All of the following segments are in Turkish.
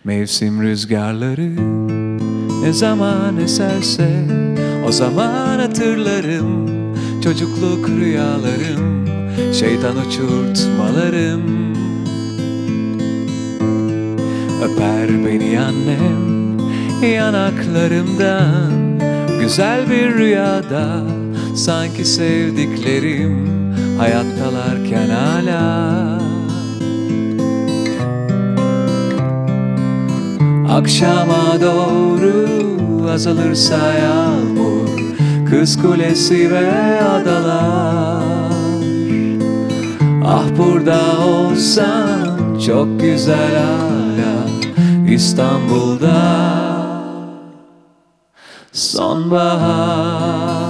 Mevsim rüzgarları ne zaman eserse o zaman hatırlarım çocukluk rüyalarım, şeytan uçurtmalarım. Öper beni annem yanaklarımdan, güzel bir rüyada sanki sevdiklerim hayattalarken hala. Akşama doğru azalırsa yağmur, Kız Kulesi ve adalar. Ah burada olsan çok güzel hala, İstanbul'da sonbahar.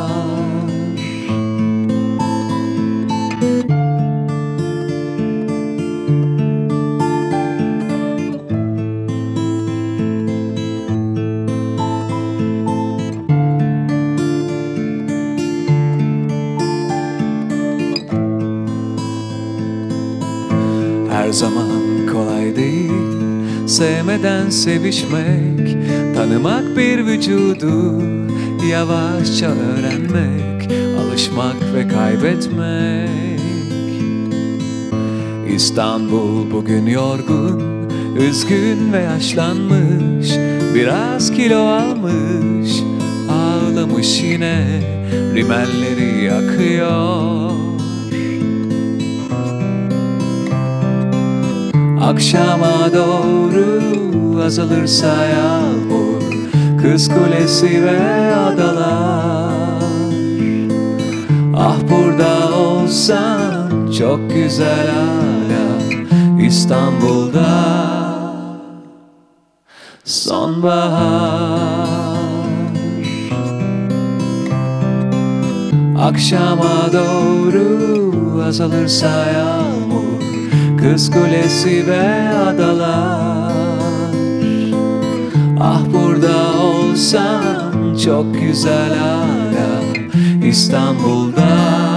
Her zaman kolay değil sevmeden sevişmek, tanımak bir vücudu, yavaşça öğrenmek, alışmak ve kaybetmek. İstanbul bugün yorgun, üzgün ve yaşlanmış, biraz kilo almış, ağlamış yine, rimelleri yakıyor. Akşama doğru azalırsa yağmur, Kız Kulesi ve adalar. Ah burada olsan çok güzel hala, İstanbul'da sonbahar. Akşama doğru azalırsa yağmur, Kız Kulesi ve adalar. Ah burada olsan çok güzel hala, İstanbul'da